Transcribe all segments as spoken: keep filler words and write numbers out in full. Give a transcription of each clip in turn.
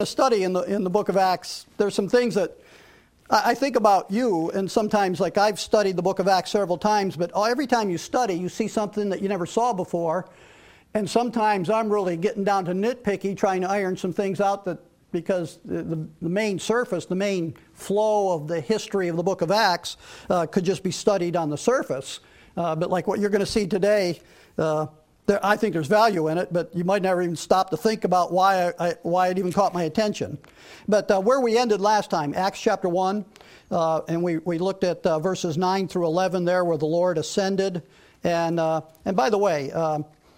A study in the in the book of Acts, there's some things that I, I think about you, and sometimes, like I've studied the book of Acts several times, but every time you study, you see something that you never saw before, and sometimes I'm really getting down to nitpicky, trying to iron some things out that, because the, the, the main surface, the main flow of the history of the book of Acts uh, could just be studied on the surface. Uh, but like what you're going to see today, uh, there, I think there's value in it, but you might never even stop to think about why I, I, why it even caught my attention. But uh, where we ended last time, Acts chapter one, uh, and we, we looked at uh, verses nine through eleven there, where the Lord ascended. And uh, and by the way, uh,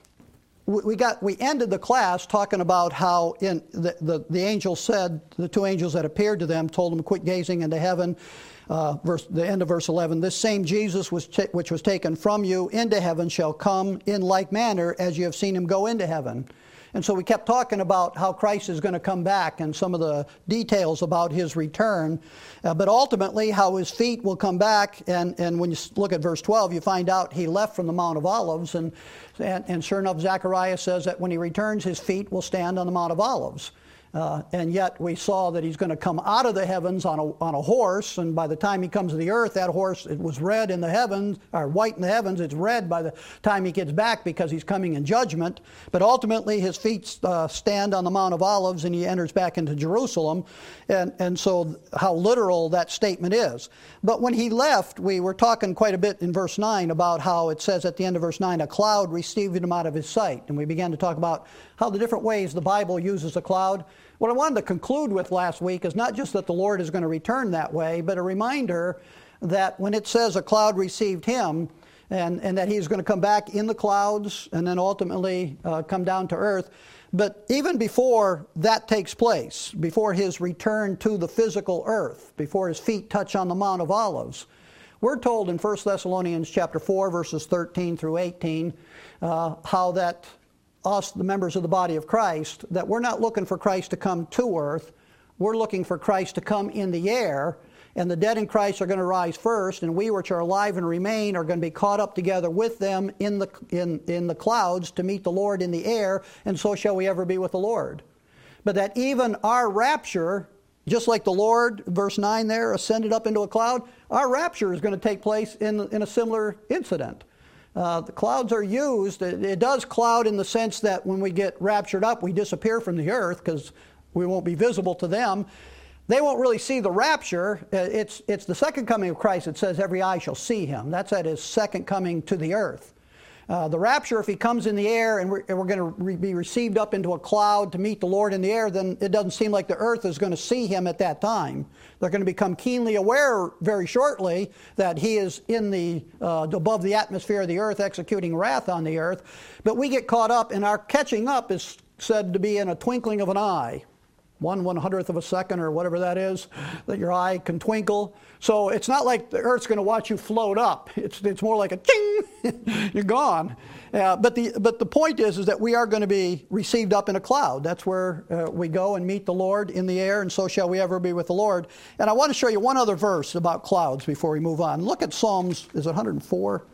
we got we ended the class talking about how in the, the the angel said, the two angels that appeared to them told them to quit gazing into heaven. Uh, verse, the end of verse eleven, this same Jesus was ta- which was taken from you into heaven shall come in like manner as you have seen him go into heaven. And so we kept talking about how Christ is going to come back and some of the details about his return, uh, but ultimately how his feet will come back. And, and when you look at verse twelve, you find out he left from the Mount of Olives, and, and, and sure enough, Zechariah says that when he returns, his feet will stand on the Mount of Olives. Uh, and yet we saw that he's going to come out of the heavens on a, on a horse, and by the time he comes to the earth, that horse, it was red in the heavens, or white in the heavens, it's red by the time he gets back because he's coming in judgment. But ultimately his feet uh, stand on the Mount of Olives and he enters back into Jerusalem, and, and so how literal that statement is. But when he left, we were talking quite a bit in verse nine about how it says at the end of verse nine, a cloud received him out of his sight. And we began to talk about how the different ways the Bible uses a cloud. What I wanted to conclude with last week is not just that the Lord is going to return that way, but a reminder that when it says a cloud received him, and, and that he's going to come back in the clouds and then ultimately uh, come down to earth. But even before that takes place, before his return to the physical earth, before his feet touch on the Mount of Olives, we're told in First Thessalonians chapter four, verses thirteen through eighteen, uh, how that us, the members of the body of Christ, that we're not looking for Christ to come to earth. We're looking for Christ to come in the air, and the dead in Christ are going to rise first, and we which are alive and remain are going to be caught up together with them in the in, in the clouds to meet the Lord in the air, and so shall we ever be with the Lord. But that even our rapture, just like the Lord, verse nine there, ascended up into a cloud, our rapture is going to take place in, in a similar incident. Uh, the clouds are used. It, it does cloud in the sense that when we get raptured up, we disappear from the earth because we won't be visible to them. They won't really see the rapture. Uh, it's, it's the second coming of Christ. It says every eye shall see him. That's at his second coming to the earth. Uh, the rapture, if he comes in the air and we're, and we're going to re- be received up into a cloud to meet the Lord in the air, then it doesn't seem like the earth is going to see him at that time. They're going to become keenly aware very shortly that he is in the uh, above the atmosphere of the earth, executing wrath on the earth. But we get caught up, and our catching up is said to be in a twinkling of an eye. One one hundredth of a second or whatever that is, that your eye can twinkle. So it's not like the earth's going to watch you float up. It's it's more like a ching, you're gone. Uh, but the but the point is is that we are going to be received up in a cloud. That's where uh, we go and meet the Lord in the air, and so shall we ever be with the Lord. And I want to show you one other verse about clouds before we move on. Look at Psalms, is it one hundred four?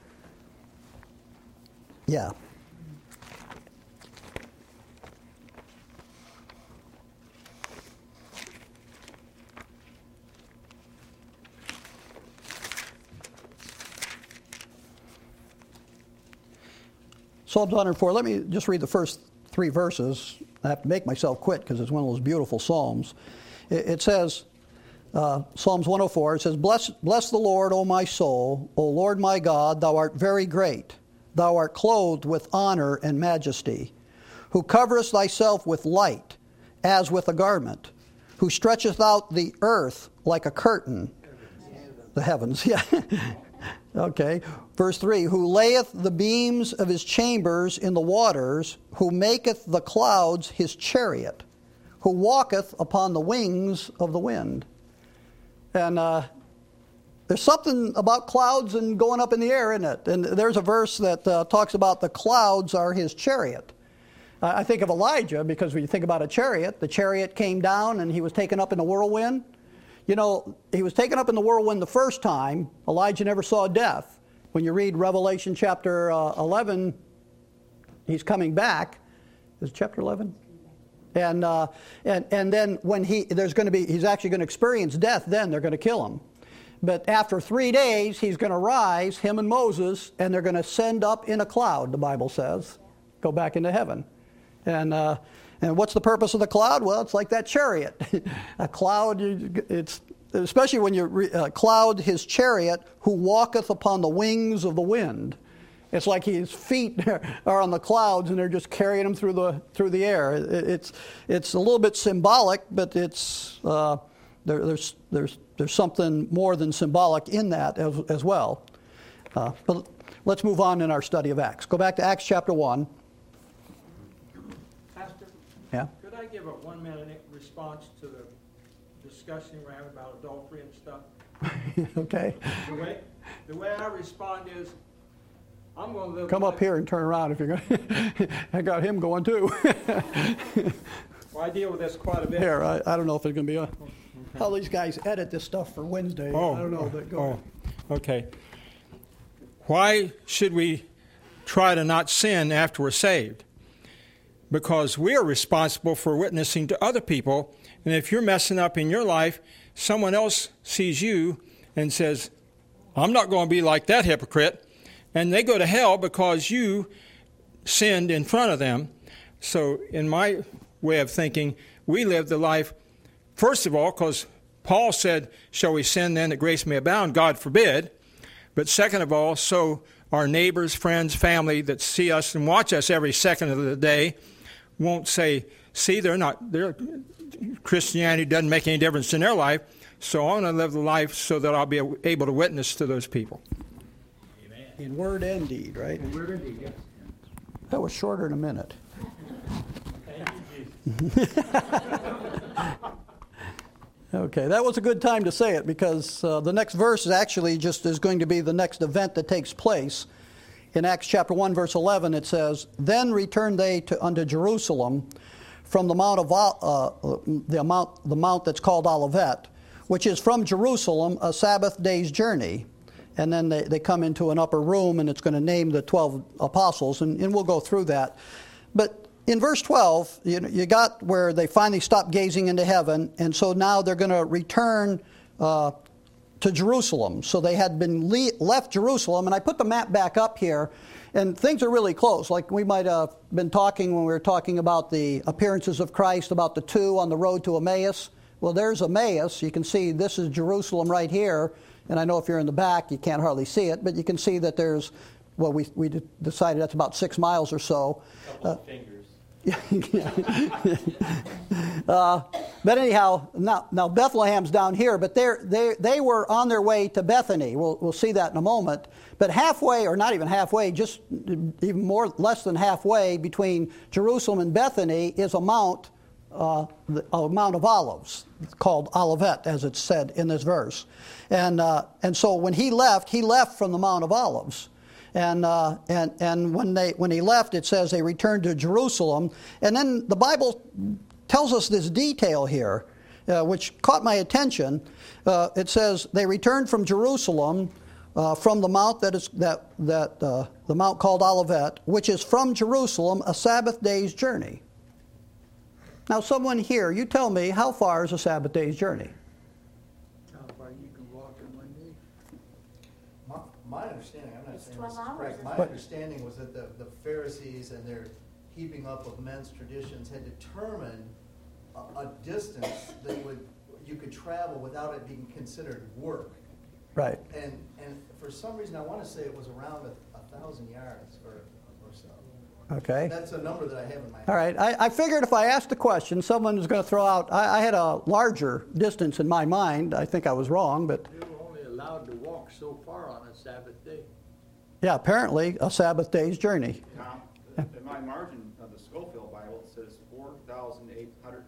Yeah. Psalms one hundred four, let me just read the first three verses. I have to make myself quit because it's one of those beautiful psalms. It, it says, uh, Psalms one oh four, it says, Bless, bless the Lord, O my soul, O Lord my God, thou art very great. Thou art clothed with honor and majesty, who coverest thyself with light, as with a garment, who stretcheth out the earth like a curtain. The heavens, yeah. Okay, verse three, who layeth the beams of his chambers in the waters, who maketh the clouds his chariot, who walketh upon the wings of the wind. And uh, there's something about clouds and going up in the air, isn't it? And there's a verse that uh, talks about the clouds are his chariot. Uh, I think of Elijah, because when you think about a chariot, the chariot came down and he was taken up in a whirlwind. You know, he was taken up in the whirlwind the first time. Elijah never saw death. When you read Revelation chapter uh, eleven, he's coming back. Is it chapter eleven? And, uh, and, and then when he, there's going to be, he's actually going to experience death, then they're going to kill him. But after three days, he's going to rise, him and Moses, and they're going to send up in a cloud, the Bible says, go back into heaven. And, uh, and what's the purpose of the cloud? Well, it's like that chariot. A cloud, it's, especially when you re, uh, cloud his chariot, who walketh upon the wings of the wind. It's like his feet are on the clouds and they're just carrying him through the through the air. It's it's a little bit symbolic, but it's uh, there, there's there's there's something more than symbolic in that as, as well. Uh, but let's move on in our study of Acts. Go back to Acts chapter one. Pastor, yeah. Could I give a one-minute response to the discussion we're having about adultery and stuff? Okay. The way the way I respond is, I'm going to live. Come up here and turn around if you're going to. I got him going too. Well, I deal with this quite a bit. Here, I, I don't know if it's going to be a, how these guys edit this stuff for Wednesday. Oh, I don't know, but go oh, ahead. Okay. Why should we try to not sin after we're saved? Because we are responsible for witnessing to other people, and if you're messing up in your life, someone else sees you and says, I'm not going to be like that hypocrite. And they go to hell because you sinned in front of them. So in my way of thinking, we live the life, first of all, because Paul said, shall we sin then that grace may abound? God forbid. But second of all, so our neighbors, friends, family that see us and watch us every second of the day won't say, see, they're not, they're, Christianity doesn't make any difference in their life. So I want to live the life so that I'll be able to witness to those people. In word and deed, right? In word and deed, yes. That was shorter than a minute. Okay, that was a good time to say it because uh, the next verse is actually just is going to be the next event that takes place. In Acts chapter one, verse eleven, it says, Then returned they to unto Jerusalem from the mount of uh, the mount the mount that's called Olivet, which is from Jerusalem a Sabbath day's journey. And then they, they come into an upper room, and it's going to name the twelve apostles, and, and we'll go through that. But in verse twelve, you, you got where they finally stopped gazing into heaven, and so now they're going to return uh, to Jerusalem. So they had been le- left Jerusalem, and I put the map back up here, and things are really close. Like we might have been talking when we were talking about the appearances of Christ, about the two on the road to Emmaus. Well, there's Emmaus. You can see this is Jerusalem right here. And I know if you're in the back, you can't hardly see it, but you can see that there's, well, we we decided that's about six miles or so. A couple uh, of fingers. uh, but anyhow, now, now Bethlehem's down here, but they're, they they were on their way to Bethany. We'll we'll see that in a moment. But halfway, or not even halfway, just even more less than halfway between Jerusalem and Bethany is a mount, uh, the, a Mount of Olives, called Olivet, as it's said in this verse. And uh, and so when he left, he left from the Mount of Olives. And uh, and and when they when he left, it says they returned to Jerusalem. And then the Bible tells us this detail here, uh, which caught my attention. Uh, it says they returned from Jerusalem, uh, from the mount that is that that uh, the mount called Olivet, which is from Jerusalem a Sabbath day's journey. Now, someone here, you tell me, how far is a Sabbath day's journey? How far you can walk in one day? My, my understanding, I'm not It's saying this is twelve correct, hours, my But- understanding was that the, the Pharisees and their heaping up of men's traditions had determined a, a distance that would, you could travel without it being considered work. Right. And, and for some reason, I want to say it was around a, a thousand yards or, or so. Okay. That's a number that I have in my head. All right. I, I figured if I asked the question, someone was going to throw out. I, I had a larger distance in my mind. I think I was wrong, but You were only allowed to walk so far on a Sabbath day. yeah, apparently a Sabbath day's journey. Tom, in my margin of the Schofield Bible, it says four thousand eight hundred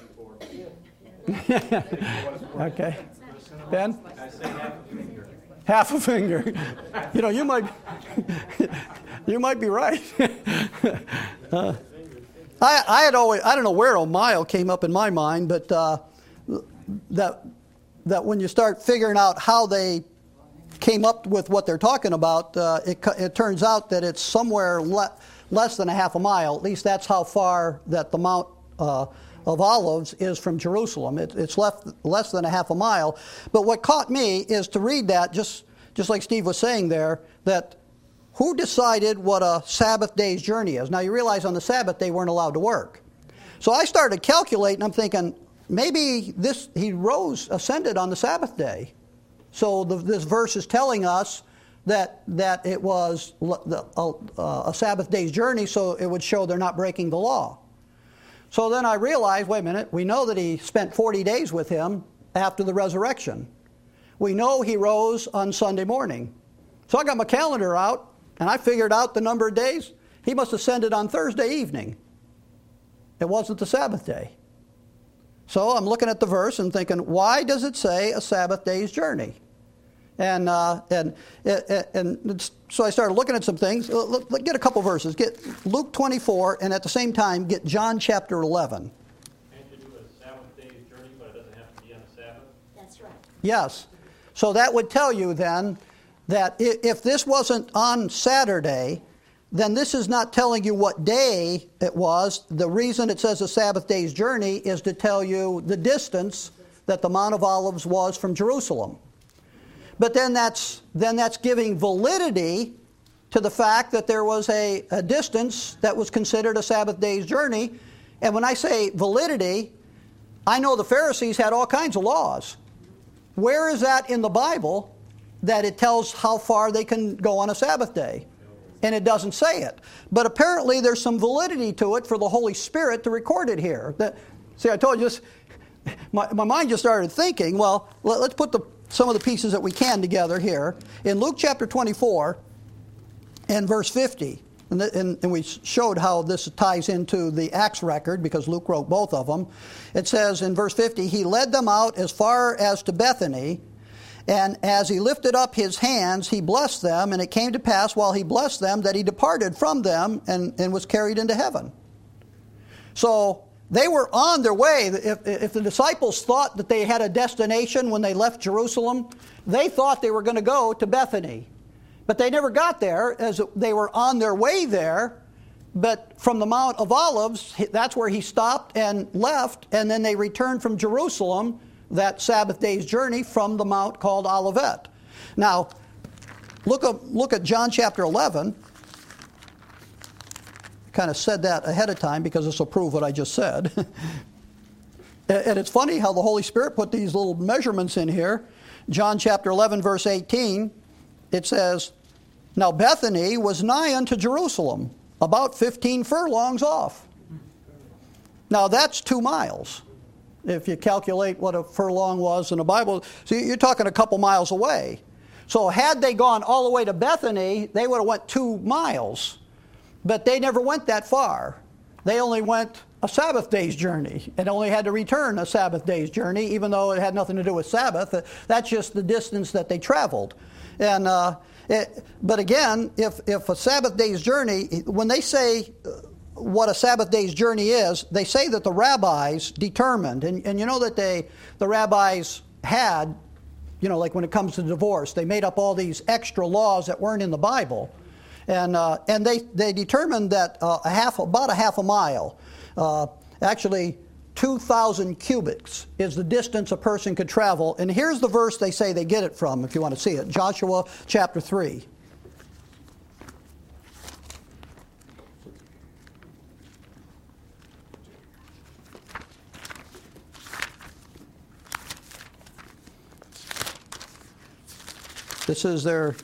fifty-four. Okay. Ben? I say half a finger. Half a finger. You know, you might, you might be right. uh, I, I had always, I don't know where a mile came up in my mind, but uh, that that when you start figuring out how they came up with what they're talking about, uh, it, it turns out that it's somewhere le- less than a half a mile. At least that's how far that the Mount uh, of Olives is from Jerusalem. It, it's left less than a half a mile. But what caught me is to read that, just, just like Steve was saying there, that who decided what a Sabbath day's journey is? Now you realize on the Sabbath they weren't allowed to work. So I started calculating, I'm thinking, maybe this he rose, ascended on the Sabbath day. So the, this verse is telling us that that it was the, uh, a Sabbath day's journey, so it would show they're not breaking the law. So then I realized, wait a minute, we know that he spent forty days with him after the resurrection. We know he rose on Sunday morning. So I got my calendar out, and I figured out the number of days. He must have ascended on Thursday evening. It wasn't the Sabbath day. So I'm looking at the verse and thinking, why does it say a Sabbath day's journey? And uh, and and so I started looking at some things. Let's get a couple verses. Get Luke twenty-four, and at the same time, get John chapter eleven. Can't you do a Sabbath day's journey, but it doesn't have to be on a Sabbath? That's right. Yes. So that would tell you then that if this wasn't on Saturday, then this is not telling you what day it was. The reason it says a Sabbath day's journey is to tell you the distance that the Mount of Olives was from Jerusalem. But then that's then that's giving validity to the fact that there was a, a distance that was considered a Sabbath day's journey. And when I say validity, I know the Pharisees had all kinds of laws. Where is that in the Bible that it tells how far they can go on a Sabbath day? And it doesn't say it. But apparently there's some validity to it for the Holy Spirit to record it here. That, see, I told you, this, my, my mind just started thinking, well, let, let's put the some of the pieces that we can together here. In Luke chapter twenty-four and verse fifty, and, the, and, and we showed how this ties into the Acts record because Luke wrote both of them. It says in verse fifty, he led them out as far as to Bethany, and as he lifted up his hands, he blessed them, and it came to pass while he blessed them that he departed from them and, and was carried into heaven. So they were on their way. If, if the disciples thought that they had a destination when they left Jerusalem, they thought they were going to go to Bethany. But they never got there, as they were on their way there. But from the Mount of Olives, that's where he stopped and left, and then they returned from Jerusalem, that Sabbath day's journey, from the mount called Olivet. Now, look up, look at John chapter eleven. Kind of said that ahead of time because this will prove what I just said. And it's funny how the Holy Spirit put these little measurements in here. John chapter eleven, verse eighteen, it says, now Bethany was nigh unto Jerusalem, about fifteen furlongs off. Now that's two miles. If you calculate what a furlong was in the Bible, so you're talking a couple miles away. So had they gone all the way to Bethany, they would have went two miles. But they never went that far. They only went a Sabbath day's journey and only had to return a Sabbath day's journey, even though it had nothing to do with Sabbath. That's just the distance that they traveled. And uh, it, but again, if, if a Sabbath day's journey, when they say what a Sabbath day's journey is, they say that the rabbis determined, and, and you know that they the rabbis had, you know, like when it comes to divorce, they made up all these extra laws that weren't in the Bible. And uh, and they, they determined that uh, a half about a half a mile, uh, actually two thousand cubits is the distance a person could travel. And here's the verse they say they get it from, if you want to see it. Joshua chapter three. This is their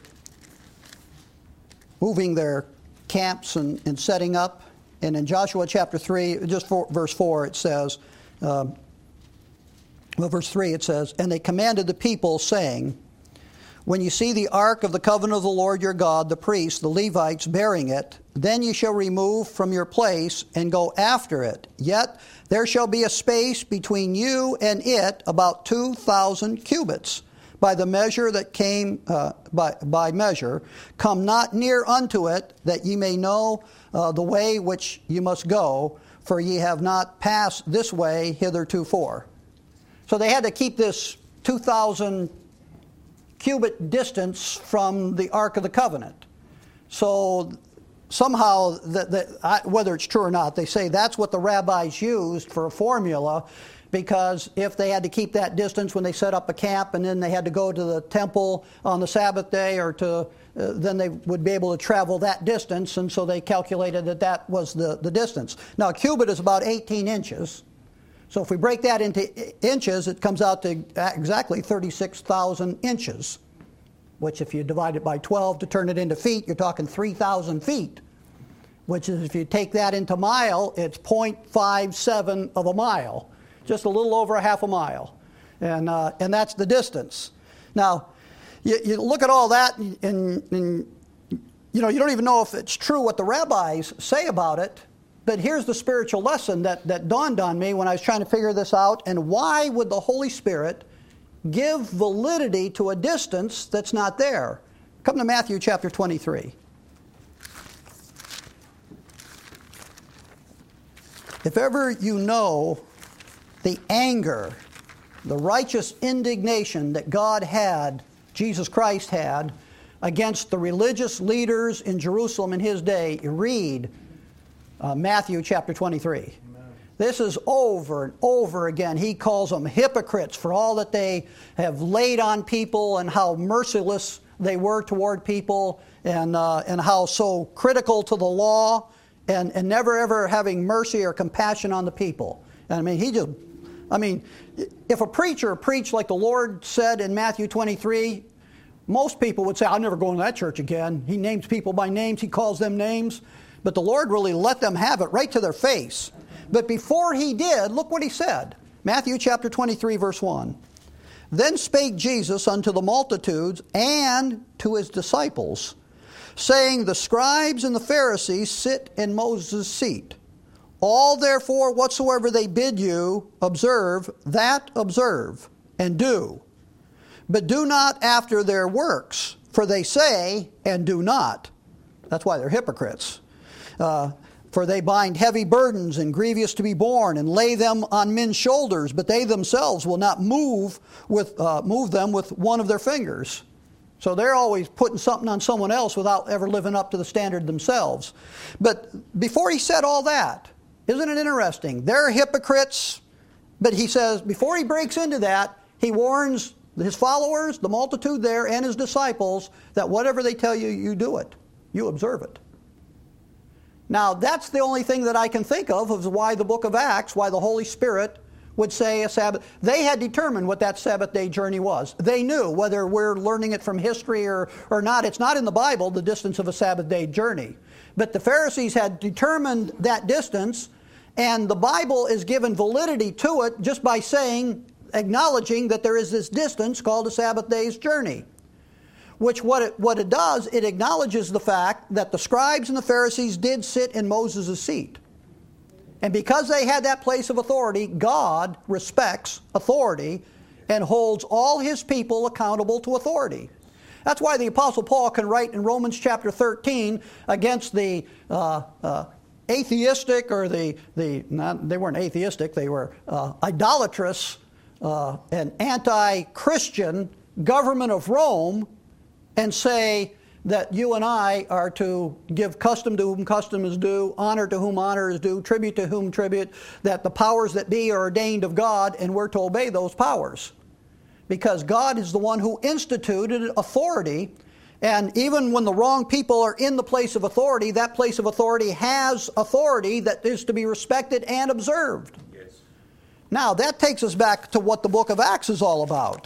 moving their camps and, and setting up. And in Joshua chapter three, just for, verse four, it says, um, well, verse three, it says, and they commanded the people, saying, when you see the ark of the covenant of the Lord your God, the priests, the Levites, bearing it, then you shall remove from your place and go after it. Yet there shall be a space between you and it about two thousand cubits. By the measure that came, uh, by, by measure, come not near unto it, that ye may know uh, the way which you must go, for ye have not passed this way hithertofore. So they had to keep this two thousand cubit distance from the Ark of the Covenant. So somehow, that, that I, whether it's true or not, they say that's what the rabbis used for a formula, because if they had to keep that distance when they set up a camp and then they had to go to the temple on the Sabbath day, or to uh, then they would be able to travel that distance, and so they calculated that that was the, the distance. Now, a cubit is about eighteen inches. So if we break that into inches, it comes out to exactly thirty-six thousand inches, which if you divide it by twelve to turn it into feet, you're talking three thousand feet, which is, if you take that into mile, it's zero point five seven of a mile, just a little over a half a mile. And, uh, and that's the distance. Now, you, you look at all that, and, and you know, you don't even know if it's true what the rabbis say about it. But here's the spiritual lesson that, that dawned on me when I was trying to figure this out. And why would the Holy Spirit give validity to a distance that's not there? Come to Matthew chapter twenty-three. If ever you know the anger, the righteous indignation that God had, Jesus Christ had, against the religious leaders in Jerusalem in his day, you read Uh, Matthew chapter twenty-three. Amen. This is over and over again. He calls them hypocrites for all that they have laid on people, and how merciless they were toward people, and uh, and how so critical to the law, and, and never ever having mercy or compassion on the people. And I mean, he just, I mean, if a preacher preached like the Lord said in Matthew twenty-three, most people would say, I'll never go into that church again. He names people by names. He calls them names. But the Lord really let them have it right to their face. But before he did, look what he said. Matthew chapter twenty-three, verse one. Then spake Jesus unto the multitudes and to his disciples, saying, the scribes and the Pharisees sit in Moses' seat. All therefore whatsoever they bid you observe, that observe, and do. But do not after their works, for they say, and do not. That's why they're hypocrites. Uh, for they bind heavy burdens and grievous to be borne, and lay them on men's shoulders, but they themselves will not move with uh, move them with one of their fingers. So they're always putting something on someone else without ever living up to the standard themselves. But before he said all that, isn't it interesting? They're hypocrites, but he says, before he breaks into that, he warns his followers, the multitude there, and his disciples, that whatever they tell you, you do it. You observe it. Now, that's the only thing that I can think of of why the book of Acts, why the Holy Spirit would say a Sabbath. They had determined what that Sabbath day journey was. They knew, whether we're learning it from history or, or not. It's not in the Bible, the distance of a Sabbath day journey. But the Pharisees had determined that distance, and the Bible is given validity to it just by saying, acknowledging that there is this distance called a Sabbath day's journey. Which what it, what it does, it acknowledges the fact that the scribes and the Pharisees did sit in Moses' seat. And because they had that place of authority, God respects authority and holds all his people accountable to authority. That's why the Apostle Paul can write in Romans chapter thirteen against the uh, uh, atheistic, or the, the not, they weren't atheistic, they were uh, idolatrous uh, and anti-Christian government of Rome, and say that you and I are to give custom to whom custom is due, honor to whom honor is due, tribute to whom tribute, that the powers that be are ordained of God, and we're to obey those powers. Because God is the one who instituted authority, and even when the wrong people are in the place of authority, that place of authority has authority that is to be respected and observed. Yes. Now, that takes us back to what the book of Acts is all about.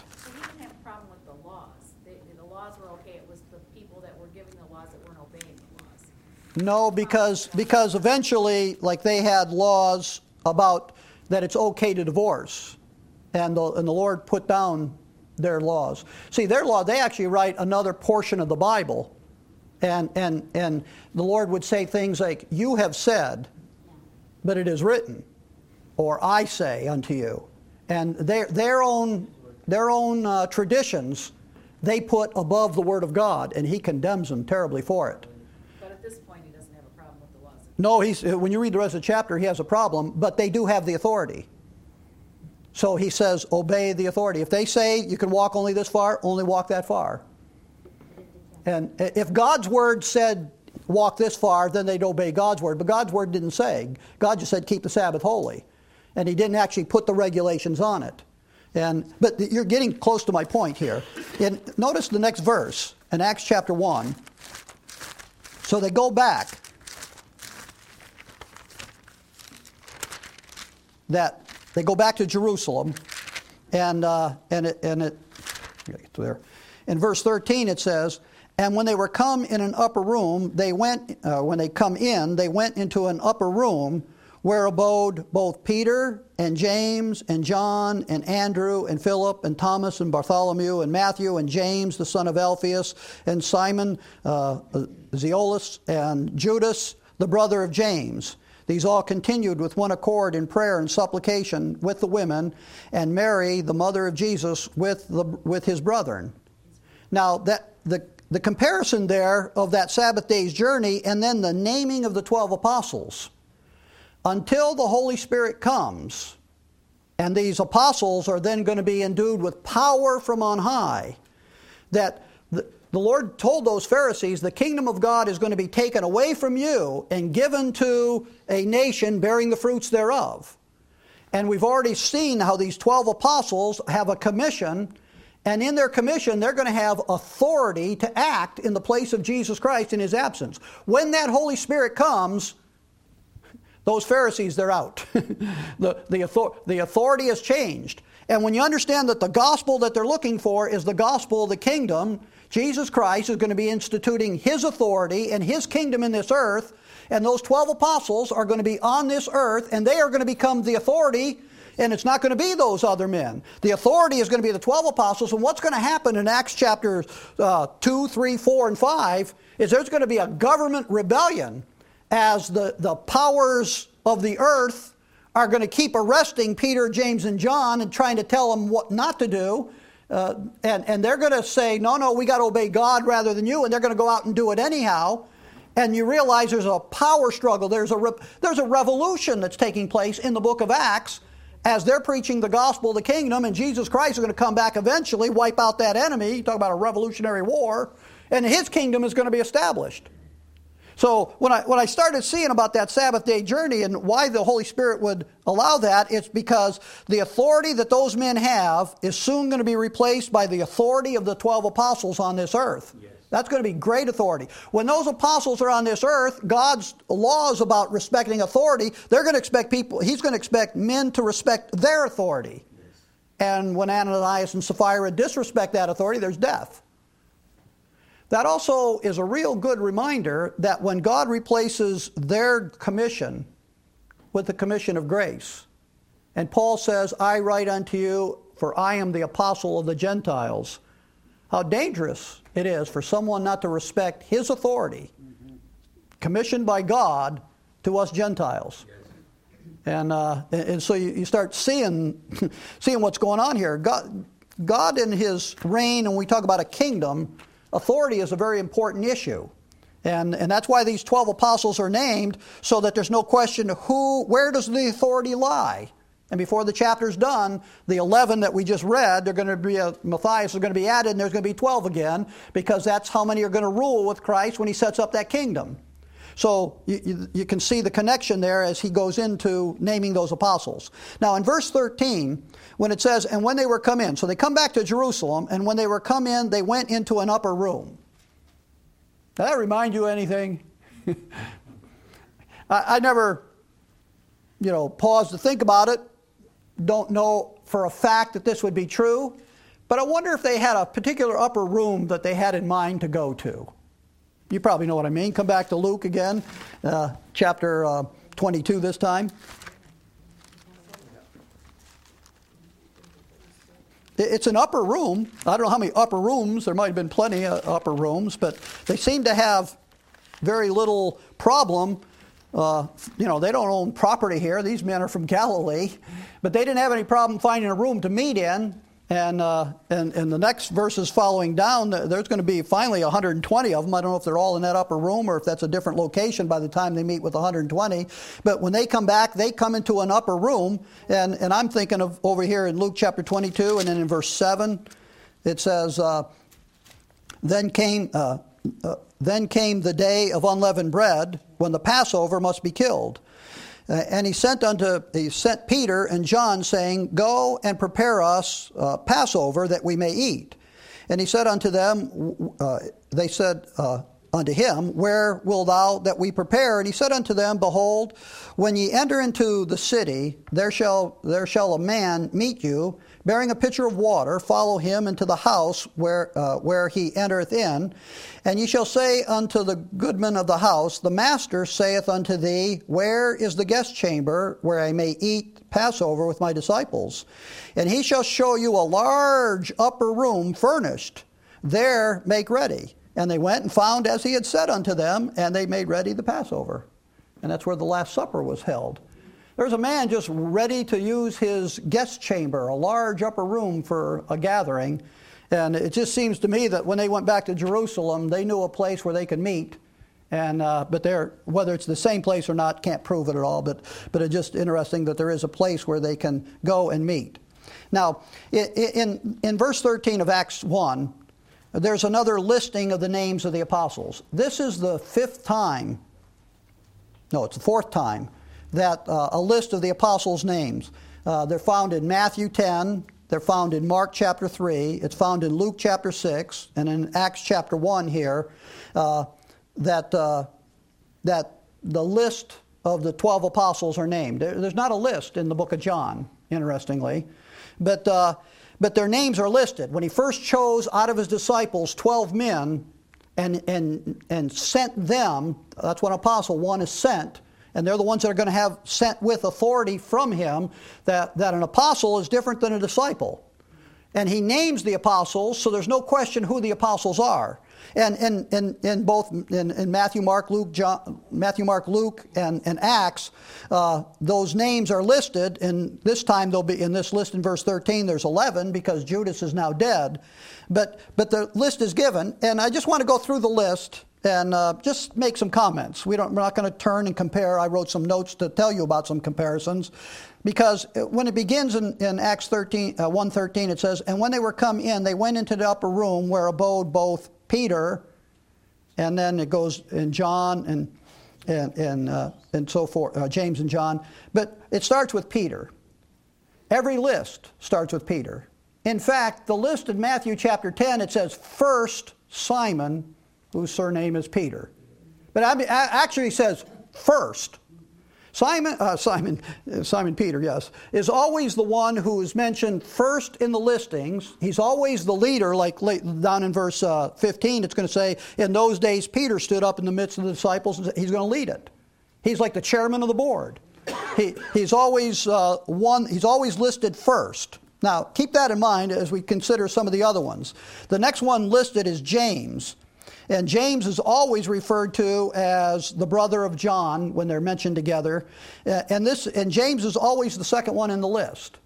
No, because because eventually, like, they had laws about that it's okay to divorce, and the and the Lord put down their laws. See, their law, they actually write another portion of the Bible, and and and the Lord would say things like, "You have said, but it is written," or "I say unto you," and their their own their own uh, traditions they put above the Word of God, and He condemns them terribly for it. No, he's, when you read the rest of the chapter, he has a problem, but they do have the authority. So he says, obey the authority. If they say you can walk only this far, only walk that far. And if God's word said walk this far, then they'd obey God's word. But God's word didn't say. God just said keep the Sabbath holy. And he didn't actually put the regulations on it. And but you're getting close to my point here. And notice the next verse in Acts chapter one. So they go back. That they go back to Jerusalem, and uh, and it and it there. In verse thirteen it says, and when they were come in an upper room, they went. Uh, when they come in, they went into an upper room where abode both Peter and James and John and Andrew and Philip and Thomas and Bartholomew and Matthew and James the son of Alphaeus and Simon uh, Zeolus and Judas the brother of James. These all continued with one accord in prayer and supplication with the women, and Mary, the mother of Jesus, with the with his brethren. Now, that the the comparison there of that Sabbath day's journey and then the naming of the twelve apostles. Until the Holy Spirit comes, and these apostles are then going to be endued with power from on high, that the, the Lord told those Pharisees, the kingdom of God is going to be taken away from you and given to a nation bearing the fruits thereof. And we've already seen how these twelve apostles have a commission, and in their commission they're going to have authority to act in the place of Jesus Christ in his absence. When that Holy Spirit comes, those Pharisees, they're out. the, the, author, the authority has changed. And when you understand that the gospel that they're looking for is the gospel of the kingdom, Jesus Christ is going to be instituting his authority and his kingdom in this earth, and those twelve apostles are going to be on this earth, and they are going to become the authority, and it's not going to be those other men. The authority is going to be the twelve apostles, and what's going to happen in Acts chapters uh, two, three, four, and five is there's going to be a government rebellion as the, the powers of the earth are going to keep arresting Peter, James, and John and trying to tell them what not to do. Uh, and, and they're going to say, no, no, we got to obey God rather than you. And they're going to go out and do it anyhow. And you realize there's a power struggle. There's a, re- there's a revolution that's taking place in the book of Acts as they're preaching the gospel of the kingdom. And Jesus Christ is going to come back eventually, wipe out that enemy. You talk about a revolutionary war. And his kingdom is going to be established. So when I when I started seeing about that Sabbath day journey and why the Holy Spirit would allow that, it's because the authority that those men have is soon going to be replaced by the authority of the twelve apostles on this earth. Yes. That's going to be great authority. When those apostles are on this earth, God's laws about respecting authority, they're going to expect people, he's going to expect men to respect their authority. Yes. And when Ananias and Sapphira disrespect that authority, there's death. That also is a real good reminder that when God replaces their commission with the commission of grace, and Paul says, I write unto you, for I am the apostle of the Gentiles, how dangerous it is for someone not to respect his authority, mm-hmm. commissioned by God to us Gentiles. Yes. And, uh, and so you, you start seeing, seeing what's going on here. God, God in his reign, and we talk about a kingdom, authority is a very important issue. And, and that's why these twelve apostles are named, so that there's no question who, where does the authority lie? And before the chapter's done, the eleven that we just read, they're going to be a, Matthias is going to be added, and there's going to be twelve again, because that's how many are going to rule with Christ when he sets up that kingdom. So you, you, you can see the connection there as he goes into naming those apostles. Now in verse thirteen, when it says, and when they were come in, so they come back to Jerusalem, and when they were come in, they went into an upper room. Does that remind you of anything? I, I never, you know, paused to think about it. Don't know for a fact that this would be true, but I wonder if they had a particular upper room that they had in mind to go to. You probably know what I mean. Come back to Luke again, uh, chapter uh, twenty-two this time. It's an upper room. I don't know how many upper rooms. There might have been plenty of upper rooms, but they seem to have very little problem. Uh, you know, they don't own property here. These men are from Galilee. But they didn't have any problem finding a room to meet in. And, uh, and, and the next verses following down, there's going to be finally one hundred twenty of them. I don't know if they're all in that upper room or if that's a different location by the time they meet with one hundred twenty. But when they come back, they come into an upper room. And, and I'm thinking of over here in Luke chapter twenty-two, and then in verse seven, it says, uh, then came, uh, uh, then came the day of unleavened bread, when the Passover must be killed. Uh, and he sent unto he sent Peter and John, saying, Go and prepare us uh, Passover, that we may eat. And he said unto them, uh, they said uh, unto him, Where wilt thou that we prepare? And he said unto them, Behold, when ye enter into the city, there shall there shall a man meet you, bearing a pitcher of water. Follow him into the house where uh, where he entereth in. And ye shall say unto the goodman of the house, The master saith unto thee, Where is the guest chamber, where I may eat Passover with my disciples? And he shall show you a large upper room furnished. There make ready. And they went and found as he had said unto them, and they made ready the Passover. And that's where the Last Supper was held. There's a man just ready to use his guest chamber, a large upper room for a gathering. And it just seems to me that when they went back to Jerusalem, they knew a place where they could meet. And uh, but they're, whether it's the same place or not, can't prove it at all. But but it's just interesting that there is a place where they can go and meet. Now, in in verse thirteen of Acts one, there's another listing of the names of the apostles. This is the fifth time, no, it's the fourth time, that uh, a list of the apostles' names. Uh, they're found in Matthew ten, they're found in Mark chapter three, it's found in Luke chapter six, and in Acts chapter one here, uh, that, uh, that the list of the twelve apostles are named. There, there's not a list in the book of John, interestingly, but... Uh, But their names are listed. When he first chose out of his disciples twelve men and, and, and sent them, that's what an apostle, one is sent, and they're the ones that are going to have sent with authority from him, that, that an apostle is different than a disciple. And he names the apostles, so there's no question who the apostles are. And in in, in both in, in Matthew, Mark, Luke, John, Matthew, Mark, Luke, and, and Acts, uh, those names are listed. And this time they'll be in this list in verse thirteen. There's eleven because Judas is now dead, but but the list is given. And I just want to go through the list and uh, just make some comments. We don't. We're not going to turn and compare. I wrote some notes to tell you about some comparisons. Because when it begins in, in Acts thirteen, uh, one thirteen, it says, And when they were come in, they went into the upper room where abode both Peter, and then it goes in John and and and, uh, and so forth, uh, James and John. But it starts with Peter. Every list starts with Peter. In fact, the list in Matthew chapter ten, it says, First Simon, whose surname is Peter. But I mean, actually it says first. Simon, uh, Simon, Simon Peter, yes, is always the one who is mentioned first in the listings. He's always the leader, like down in verse uh, fifteen, it's going to say, in those days Peter stood up in the midst of the disciples, and he's going to lead it. He's like the chairman of the board. He, he's always uh, one. He's always listed first. Now, keep that in mind as we consider some of the other ones. The next one listed is James. And James is always referred to as the brother of John when they're mentioned together. And this and James is always the second one in the list.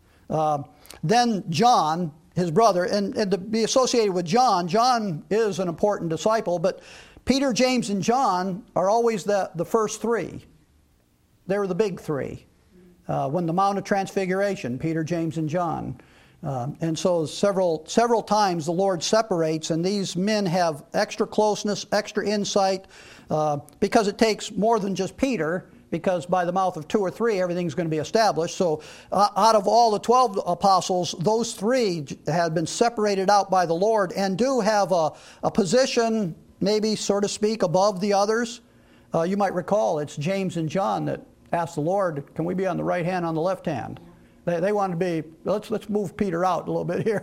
Uh, then John, his brother, and, and to be associated with John, John is an important disciple, but Peter, James, and John are always the, the first three. They were the big three. Uh, when the Mount of Transfiguration, Peter, James, and John. Uh, and so several several times the Lord separates, and these men have extra closeness, extra insight, uh, because it takes more than just Peter, because by the mouth of two or three, everything's going to be established. So uh, out of all the twelve apostles, those three have been separated out by the Lord and do have a, a position, maybe, so to speak, above the others. Uh, you might recall it's James and John that asked the Lord, can we be on the right hand, on the left hand? They, they wanted to be, let's let's move Peter out a little bit here.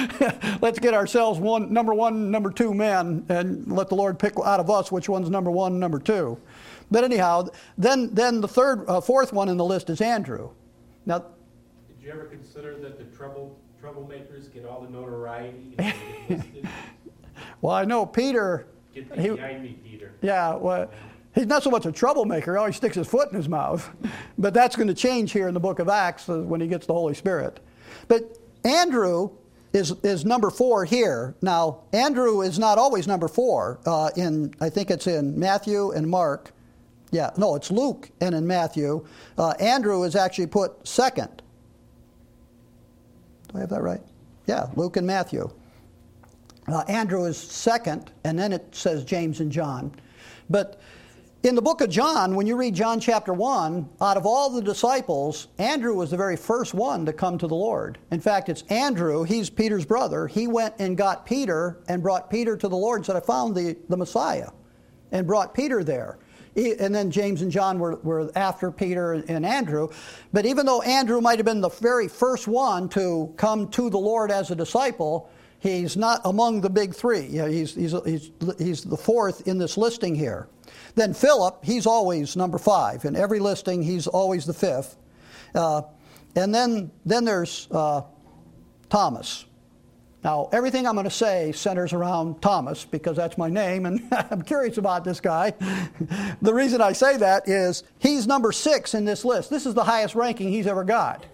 Let's get ourselves one number one, number two men, and let the Lord pick out of us which one's number one, number two. But anyhow, then then the third, uh, fourth one in the list is Andrew. Now, did you ever consider that the trouble troublemakers get all the notoriety? You know, get listed? Well, I know Peter. Get he, behind me, Peter. Yeah, well. He's not so much a troublemaker. He always sticks his foot in his mouth. But that's going to change here in the book of Acts when he gets the Holy Spirit. But Andrew is is number four here. Now, Andrew is not always number four. Uh, in I think it's in Matthew and Mark. Yeah, no, it's Luke and in Matthew. Uh, Andrew is actually put second. Do I have that right? Yeah, Luke and Matthew. Uh, Andrew is second, and then it says James and John. But in the book of John, when you read John chapter one, out of all the disciples, Andrew was the very first one to come to the Lord. In fact, it's Andrew, he's Peter's brother. He went and got Peter and brought Peter to the Lord and said, I found the, the Messiah, and brought Peter there. And then James and John were, were after Peter and Andrew. But even though Andrew might have been the very first one to come to the Lord as a disciple, he's not among the big three. You know, he's, he's, he's, he's the fourth in this listing here. Then Philip, he's always number five. In every listing, he's always the fifth. Uh, and then, then there's uh, Thomas. Now, everything I'm going to say centers around Thomas because that's my name, and I'm curious about this guy. The reason I say that is he's number six in this list. This is the highest ranking he's ever got.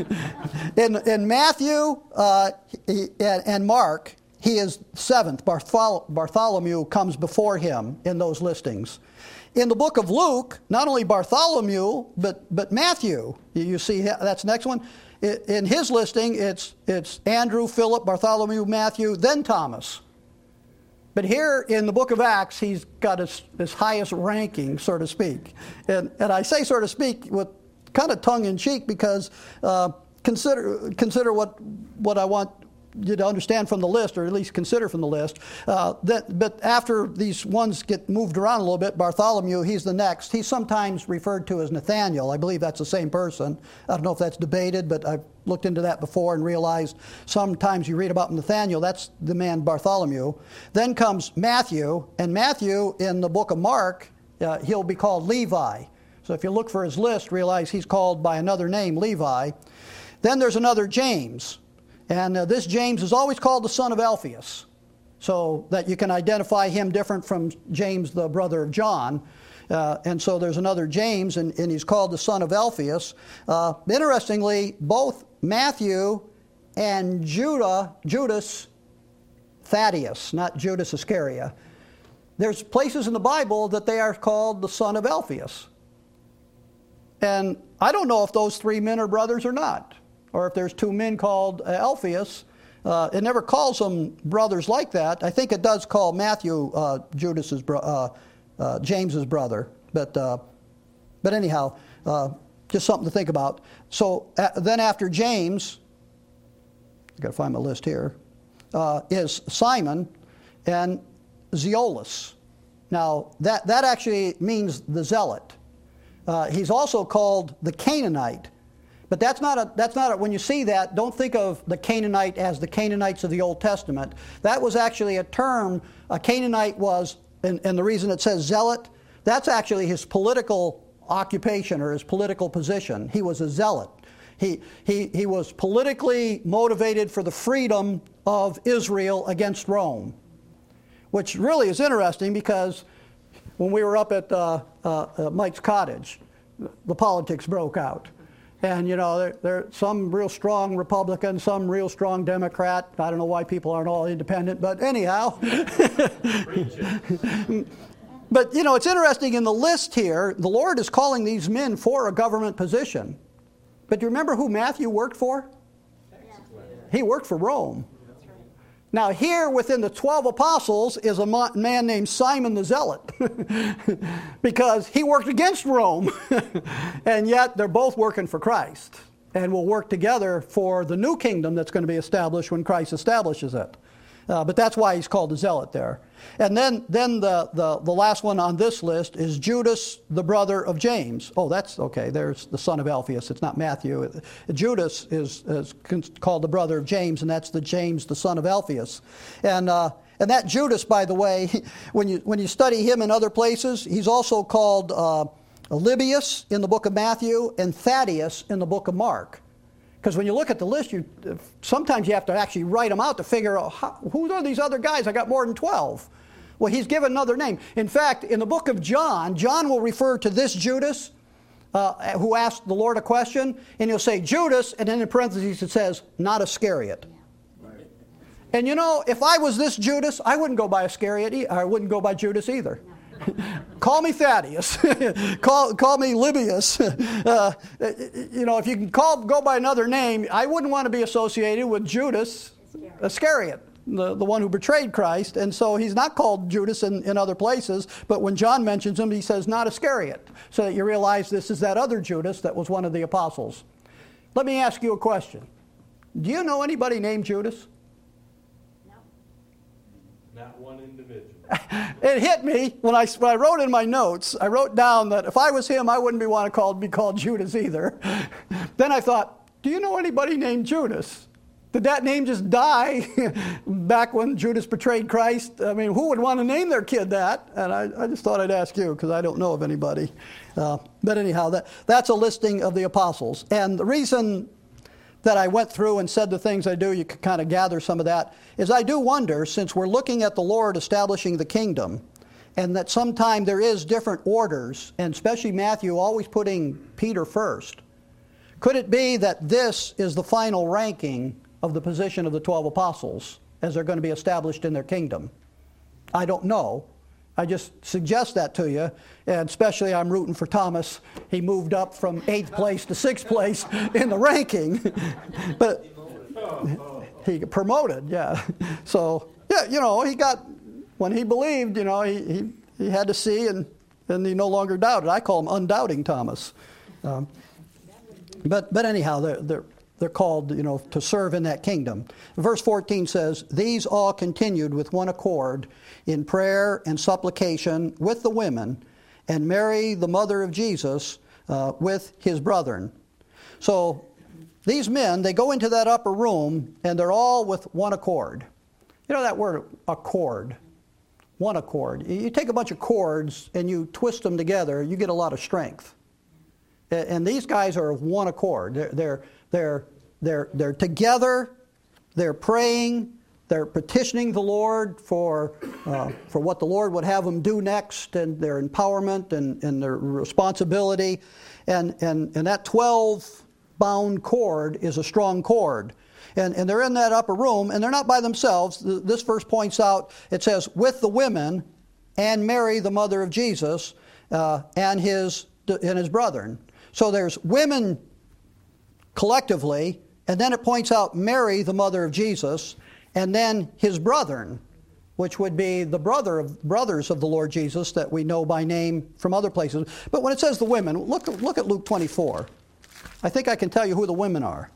in, in Matthew uh, he, and, and Mark, he is seventh. Barthol- Bartholomew comes before him in those listings. In the book of Luke, not only Bartholomew, but, but Matthew. You see, that's the next one. In his listing, it's, it's Andrew, Philip, Bartholomew, Matthew, then Thomas. But here in the book of Acts, he's got his, his highest ranking, so to speak. And, and I say so to speak with kind of tongue-in-cheek because uh, consider, consider what, what I want you to understand from the list, or at least consider from the list. Uh, that, but after these ones get moved around a little bit, Bartholomew, he's the next. He's sometimes referred to as Nathaniel. I believe that's the same person. I don't know if that's debated, but I've looked into that before and realized sometimes you read about Nathaniel, that's the man Bartholomew. Then comes Matthew, and Matthew in the book of Mark, uh, he'll be called Levi. So if you look for his list, realize he's called by another name, Levi. Then there's another James. And uh, this James is always called the son of Alphaeus, so that you can identify him different from James, the brother of John. Uh, and so there's another James, and, and he's called the son of Alphaeus. Uh, interestingly, both Matthew and Judah, Judas Thaddeus, not Judas Iscariot, there's places in the Bible that they are called the son of Alphaeus. And I don't know if those three men are brothers or not, or if there's two men called uh, Alphaeus. Uh, it never calls them brothers like that. I think it does call Matthew uh, Judas's bro- uh, uh, James's brother, but uh, but anyhow, uh, just something to think about. So uh, then after James, I've got to find my list here, uh, is Simon and Zeolus. Now that that actually means the zealot. Uh, he's also called the Canaanite. But that's not a, that's not a, when you see that, don't think of the Canaanite as the Canaanites of the Old Testament. That was actually a term. A Canaanite was, and, and the reason it says zealot, that's actually his political occupation or his political position. He was a zealot. He, he, he was politically motivated for the freedom of Israel against Rome, which really is interesting because when we were up at uh, uh, uh, Mike's cottage, the politics broke out. And, you know, there, there some real strong Republican, some real strong Democrat. I don't know why people aren't all independent, but anyhow. But, you know, it's interesting in the list here, the Lord is calling these men for a government position. But do you remember who Matthew worked for? He worked for Rome. Now here within the twelve apostles is a man named Simon the Zealot because he worked against Rome and yet they're both working for Christ and will work together for the new kingdom that's going to be established when Christ establishes it. Uh, but that's why he's called the Zealot there. And then, then the, the, the last one on this list is Judas, the brother of James. Oh, that's okay. There's the son of Alphaeus. It's not Matthew. Judas is, is called the brother of James, and that's the James, the son of Alphaeus. And uh, and that Judas, by the way, when you when you study him in other places, he's also called uh, Libius in the book of Matthew and Thaddeus in the book of Mark. Because when you look at the list, you sometimes you have to actually write them out to figure out how, who are these other guys? I got more than twelve. Well, he's given another name. In fact, in the book of John, John will refer to this Judas uh, who asked the Lord a question, and he'll say Judas, and then in parentheses it says, not Iscariot. Right. And you know, if I was this Judas, I wouldn't go by Iscariot, e- I wouldn't go by Judas either. Call me Thaddeus. call call me Libius. Uh, you know, if you can call go by another name, I wouldn't want to be associated with Judas Iscariot. the, the one who betrayed Christ. And so he's not called Judas in, in other places, but when John mentions him, he says not Iscariot, so that you realize this is that other Judas that was one of the apostles. Let me ask you a question. Do you know anybody named Judas? Not one individual. It hit me when I, when I wrote in my notes, I wrote down that if I was him, I wouldn't be want to call, be called Judas either. Then I thought, do you know anybody named Judas? Did that name just die back when Judas betrayed Christ? I mean, who would want to name their kid that? And I, I just thought I'd ask you because I don't know of anybody. Uh, but anyhow, that, that's a listing of the apostles. And the reason that I went through and said the things I do, you can kind of gather some of that, is I do wonder, since we're looking at the Lord establishing the kingdom, and that sometime there is different orders, and especially Matthew always putting Peter first, could it be that this is the final ranking of the position of the twelve apostles as they're going to be established in their kingdom? I don't know. I just suggest that to you, and especially I'm rooting for Thomas. He moved up from eighth place to sixth place in the ranking, but he promoted, yeah. So, yeah, you know, he got, when he believed, you know, he, he, he had to see, and, and he no longer doubted. I call him undoubting Thomas. Um, but, but anyhow, they're, they're, they're called, you know, to serve in that kingdom. Verse fourteen says, these all continued with one accord in prayer and supplication with the women, and Mary, the mother of Jesus, uh, with his brethren. So these men, they go into that upper room, and they're all with one accord. You know that word, accord, one accord. You take a bunch of cords and you twist them together, you get a lot of strength. And these guys are of one accord. They're, they're, they're, they're, they're together, they're praying, they're petitioning the Lord for, uh, for what the Lord would have them do next, and their empowerment and, and their responsibility. And, and, and that twelve-bound cord is a strong cord. And, and they're in that upper room, and they're not by themselves. This verse points out, it says, with the women and Mary, the mother of Jesus, uh, and his and his brethren. So there's women collectively, and then it points out Mary, the mother of Jesus, and then his brethren, which would be the brother of brothers of the Lord Jesus that we know by name from other places. But when it says the women, look, look at Luke twenty-four. I think I can tell you who the women are.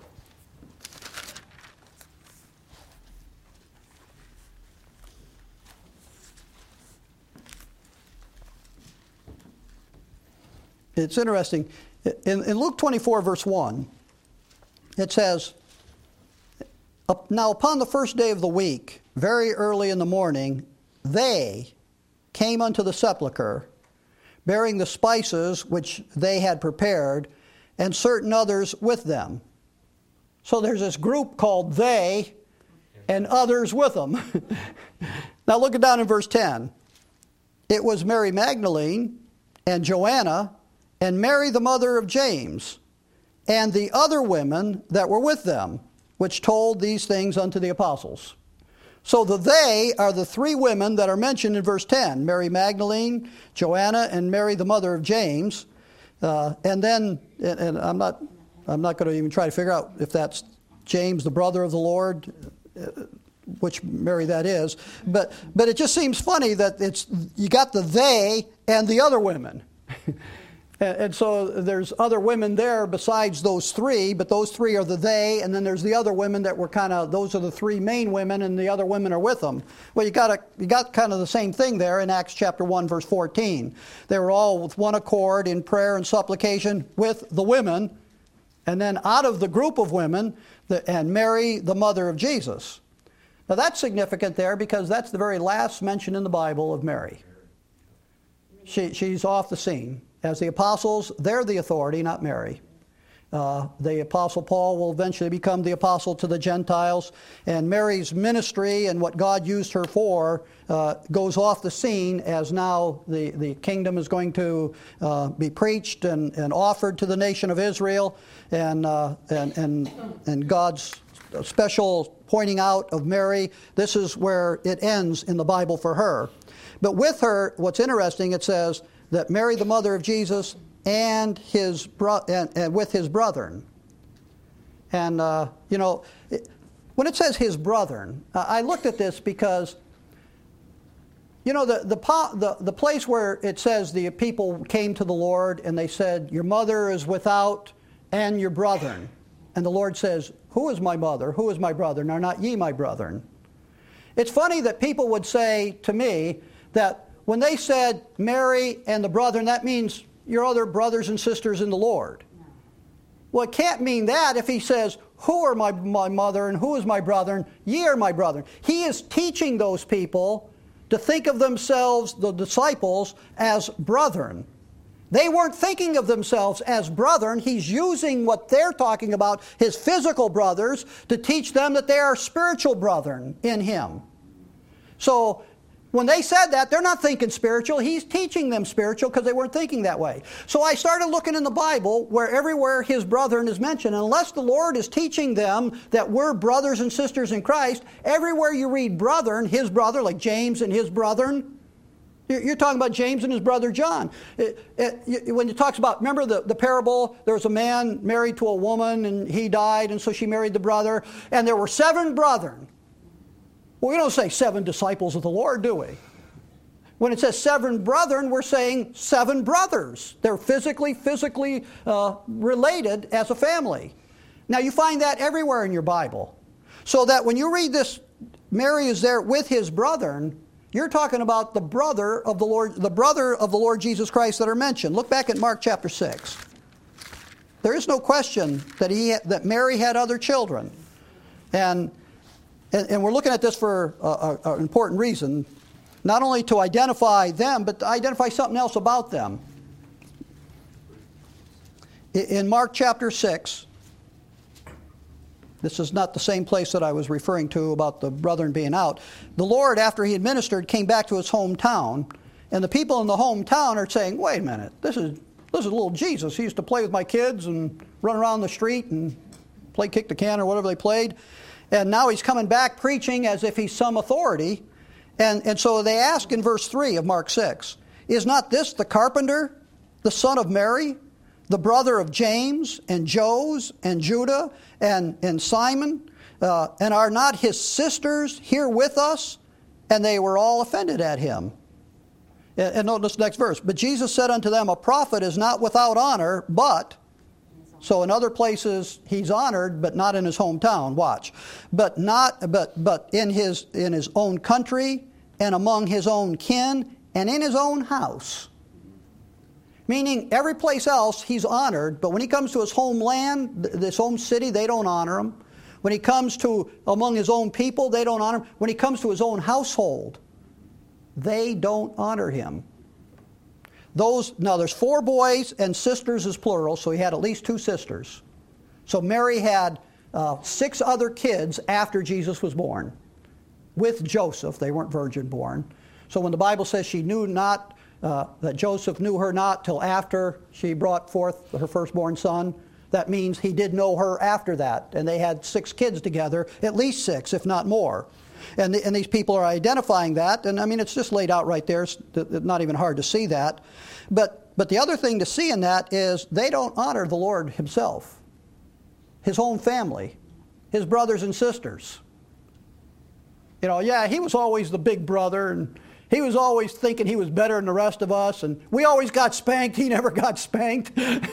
It's interesting. In, in Luke twenty-four, verse one, it says, now upon the first day of the week, very early in the morning, they came unto the sepulchre, bearing the spices which they had prepared, and certain others with them. So there's this group called they, and others with them. Now look it down in verse ten. It was Mary Magdalene, and Joanna, and Mary the mother of James, and the other women that were with them, which told these things unto the apostles. So the they are the three women that are mentioned in verse ten. Mary Magdalene, Joanna, and Mary the mother of James. Uh, and then, and, and I'm not I'm not going to even try to figure out if that's James, the brother of the Lord, uh, which Mary that is. But, but it just seems funny that it's you got the they and the other women. And so there's other women there besides those three, but those three are the they, and then there's the other women that were kind of, those are the three main women, and the other women are with them. Well, you got a, you got kind of the same thing there in Acts chapter one, verse fourteen. They were all with one accord in prayer and supplication with the women, and then out of the group of women, the, and Mary, the mother of Jesus. Now that's significant there because that's the very last mention in the Bible of Mary. She, she's off the scene. As the apostles, they're the authority, not Mary. Uh, the apostle Paul will eventually become the apostle to the Gentiles, and Mary's ministry and what God used her for uh, goes off the scene as now the, the kingdom is going to uh, be preached and, and offered to the nation of Israel, and, uh, and, and, and God's special pointing out of Mary, this is where it ends in the Bible for her. But with her, what's interesting, it says that Mary, the mother of Jesus, and his bro- and, and with his brethren. And, uh, you know, it, when it says his brethren, uh, I looked at this because, you know, the, the, the, the place where it says the people came to the Lord and they said, your mother is without and your brethren. And the Lord says, who is my mother? Who is my brethren? Are not ye my brethren? It's funny that people would say to me that when they said Mary and the brethren, that means your other brothers and sisters in the Lord. Well, it can't mean that if he says, who are my, my mother and who is my brethren? Ye are my brethren. He is teaching those people to think of themselves, the disciples, as brethren. They weren't thinking of themselves as brethren. He's using what they're talking about, his physical brothers, to teach them that they are spiritual brethren in him. So when they said that, they're not thinking spiritual. He's teaching them spiritual because they weren't thinking that way. So I started looking in the Bible where everywhere his brethren is mentioned. And unless the Lord is teaching them that we're brothers and sisters in Christ, everywhere you read brethren, his brother, like James and his brethren, you're talking about James and his brother John. It, it, when it talks about, remember the, the parable, there was a man married to a woman and he died and so she married the brother. And there were seven brethren. Well, we don't say seven disciples of the Lord, do we? When it says seven brethren, we're saying seven brothers. They're physically, physically uh, related as a family. Now you find that everywhere in your Bible. So that when you read this, Mary is there with his brethren, you're talking about the brother of the Lord, the brother of the Lord Jesus Christ that are mentioned. Look back at Mark chapter six. There is no question that he that Mary had other children, and and, and we're looking at this for an important reason, not only to identify them, but to identify something else about them. In Mark chapter six. This is not the same place that I was referring to about the brethren being out. The Lord, after he had ministered, came back to his hometown. And the people in the hometown are saying, wait a minute, this is this is little Jesus. He used to play with my kids and run around the street and play kick the can or whatever they played. And now he's coming back preaching as if he's some authority. And, and so they ask in verse three of Mark six, is not this the carpenter, the son of Mary, the brother of James and Jose and Judah and, and Simon, uh, and are not his sisters here with us? And they were all offended at him. And, and notice the next verse. But Jesus said unto them, a prophet is not without honor, but... So in other places he's honored, but not in his hometown. Watch. But not but but in his in his own country and among his own kin and in his own house. Meaning every place else he's honored, but when he comes to his homeland, this home city, they don't honor him. When he comes to among his own people, they don't honor him. When he comes to his own household, they don't honor him. Those now there's four boys and sisters is plural, so he had at least two sisters. So Mary had uh, six other kids after Jesus was born with Joseph. They weren't virgin born. So when the Bible says she knew not, uh, that Joseph knew her not till after she brought forth her firstborn son, that means he did know her after that. And they had six kids together, at least six, if not more. And, the, and these people are identifying that. And I mean, it's just laid out right there. It's not even hard to see that. But, but the other thing to see in that is they don't honor the Lord himself, his own family, his brothers and sisters. You know, yeah, he was always the big brother, and he was always thinking he was better than the rest of us, and we always got spanked. He never got spanked.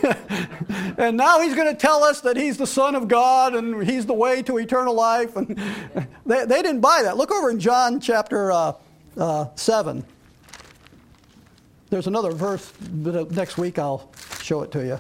And now he's going to tell us that he's the Son of God and he's the way to eternal life. And they, they didn't buy that. Look over in John chapter uh, uh, seven. There's another verse, but next week I'll show it to you,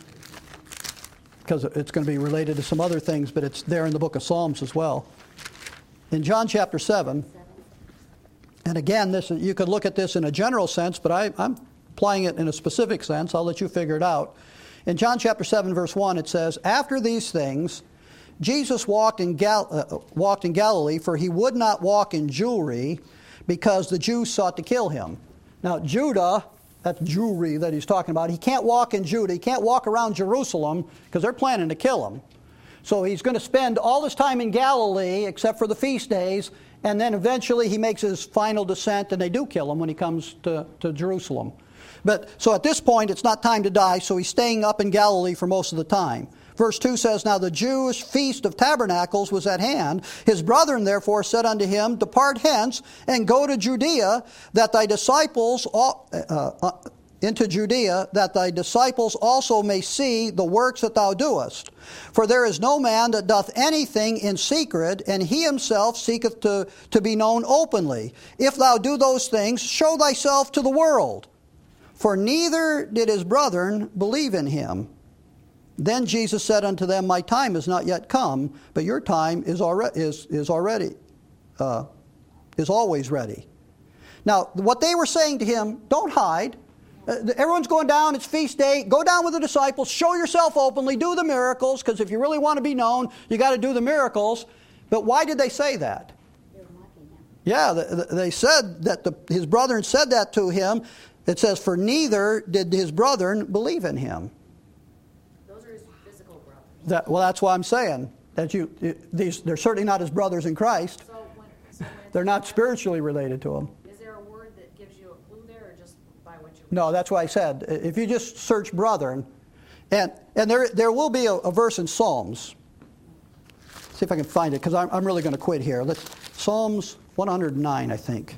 because it's going to be related to some other things, but it's there in the book of Psalms as well. In John chapter seven, and again, this you could look at this in a general sense, but I, I'm applying it in a specific sense. I'll let you figure it out. In John chapter seven, verse one, it says, after these things, Jesus walked in, Gal- uh, walked in Galilee, for he would not walk in Jewry, because the Jews sought to kill him. Now, Judah, that's Jewry that he's talking about. He can't walk in Judah. He can't walk around Jerusalem, because they're planning to kill him. So he's going to spend all his time in Galilee, except for the feast days, and then eventually he makes his final descent, and they do kill him when he comes to, to Jerusalem. But so at this point, it's not time to die, so he's staying up in Galilee for most of the time. verse two says, Now the Jewish feast of tabernacles was at hand. His brethren therefore said unto him, Depart hence, and go to Judea, that thy disciples, all, uh, uh, into Judea, that thy disciples also may see the works that thou doest. For there is no man that doth anything in secret, and he himself seeketh to, to be known openly. If thou do those things, show thyself to the world. For neither did his brethren believe in him. Then Jesus said unto them, My time is not yet come, but your time is already is, is already uh, is always ready. Now, what they were saying to him, don't hide. Uh, everyone's going down, it's feast day. Go down with the disciples, show yourself openly, do the miracles, because if you really want to be known, you got to do the miracles. But why did they say that? Yeah, they said that the, his brethren said that to him. It says, for neither did his brethren believe in him. Those are his physical brothers. That, well, that's why I'm saying that you these they're certainly not his brothers in Christ. So when, so when They're not spiritually related to him. Is there a word that gives you a clue there, or just by what you? No, that's why I said if you just search brethren, and and there there will be a, a verse in Psalms. See if I can find it, because I'm I'm really going to quit here. Let's Psalms one oh nine, I think.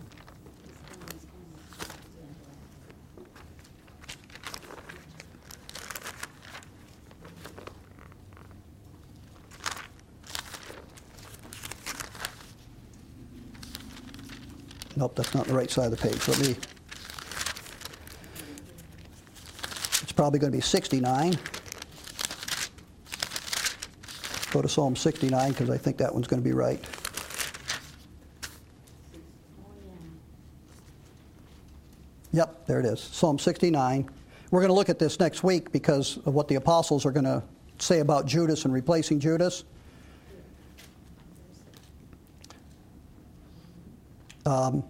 Nope, that's not the right side of the page. Let me. It's probably going to be sixty-nine. Go to Psalm sixty-nine, because I think that one's going to be right. Yep, there it is. Psalm sixty-nine. We're going to look at this next week because of what the apostles are going to say about Judas and replacing Judas. Um,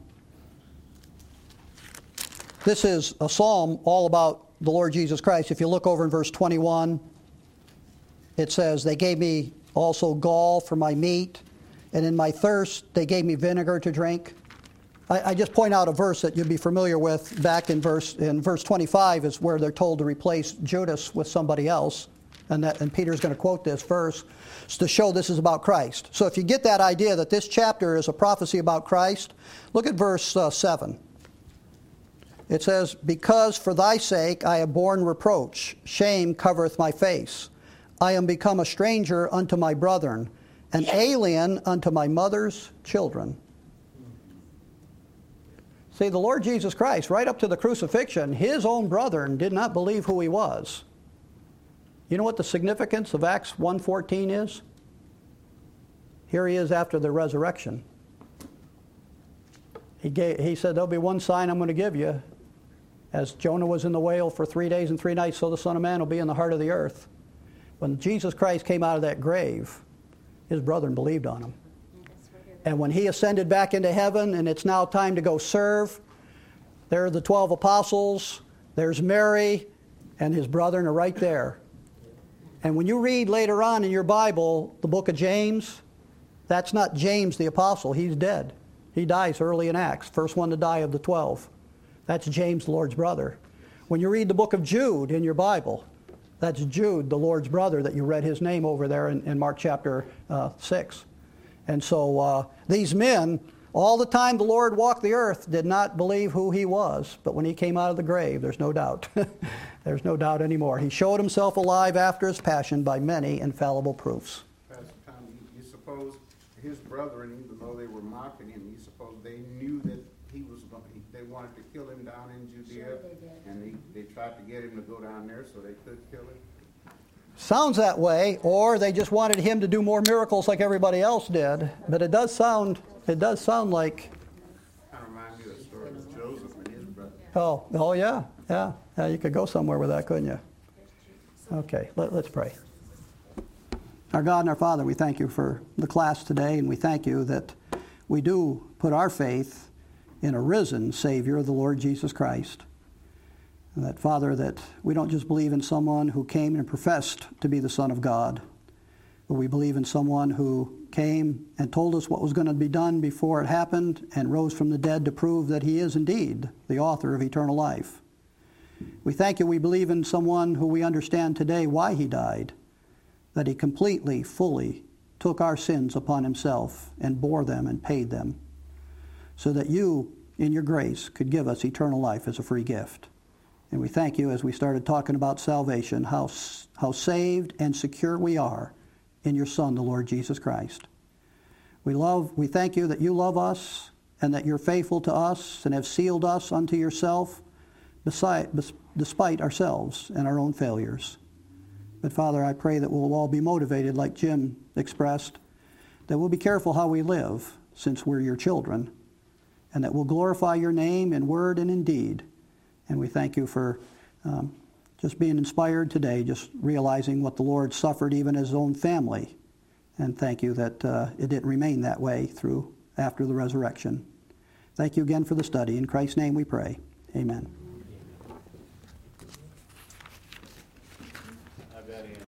this is a psalm all about the Lord Jesus Christ. If you look over in verse twenty-one, it says, They gave me also gall for my meat, and in my thirst they gave me vinegar to drink. I, I just point out a verse that you'd be familiar with. Back in verse in verse twenty-five is where they're told to replace Judas with somebody else. And, that, and Peter's going to quote this verse to show this is about Christ. So if you get that idea that this chapter is a prophecy about Christ, look at verse uh, seven. It says, Because for thy sake I have borne reproach, shame covereth my face. I am become a stranger unto my brethren, an alien unto my mother's children. See, the Lord Jesus Christ, right up to the crucifixion, his own brethren did not believe who he was. You know what the significance of Acts one fourteen is? Here he is after the resurrection. He, gave, he said, there'll be one sign I'm going to give you. As Jonah was in the whale for three days and three nights, so the Son of Man will be in the heart of the earth. When Jesus Christ came out of that grave, his brethren believed on him. And when he ascended back into heaven, and it's now time to go serve, there are the twelve apostles, there's Mary, and his brethren are right there. And when you read later on in your Bible the book of James, that's not James the apostle. He's dead. He dies early in Acts, first one to die of the twelve. That's James, the Lord's brother. When you read the book of Jude in your Bible, that's Jude, the Lord's brother, that you read his name over there in, in Mark chapter uh, six. And so uh, these men, all the time the Lord walked the earth, did not believe who he was. But when he came out of the grave, there's no doubt. There's no doubt anymore. He showed himself alive after his passion by many infallible proofs. Pastor Tom, you, you suppose his brethren, even though they were mocking him, you suppose they knew that he was going, they wanted to kill him down in Judea? Sure they did. And they, they tried to get him to go down there so they could kill him? Sounds that way, or they just wanted him to do more miracles like everybody else did. But it does sound, it does sound like. Kind of reminds me of the story of Joseph and his brother. Oh, oh yeah, yeah, yeah. You could go somewhere with that, couldn't you? Okay, let, let's pray. Our God and our Father, we thank you for the class today, and we thank you that we do put our faith in a risen Savior, the Lord Jesus Christ. And that, Father, that we don't just believe in someone who came and professed to be the Son of God, but we believe in someone who came and told us what was going to be done before it happened and rose from the dead to prove that he is indeed the author of eternal life. We thank you we believe in someone who we understand today why he died, that he completely, fully took our sins upon himself and bore them and paid them, so that you, in your grace, could give us eternal life as a free gift. And we thank you, as we started talking about salvation, how, how saved and secure we are in your Son, the Lord Jesus Christ. We love, we thank you that you love us and that you're faithful to us and have sealed us unto yourself beside, despite ourselves and our own failures. But Father, I pray that we'll all be motivated, like Jim expressed, that we'll be careful how we live, since we're your children, and that we'll glorify your name in word and in deed. And we thank you for um, just being inspired today, just realizing what the Lord suffered even as his own family. And thank you that uh, it didn't remain that way through after the resurrection. Thank you again for the study. In Christ's name we pray. Amen.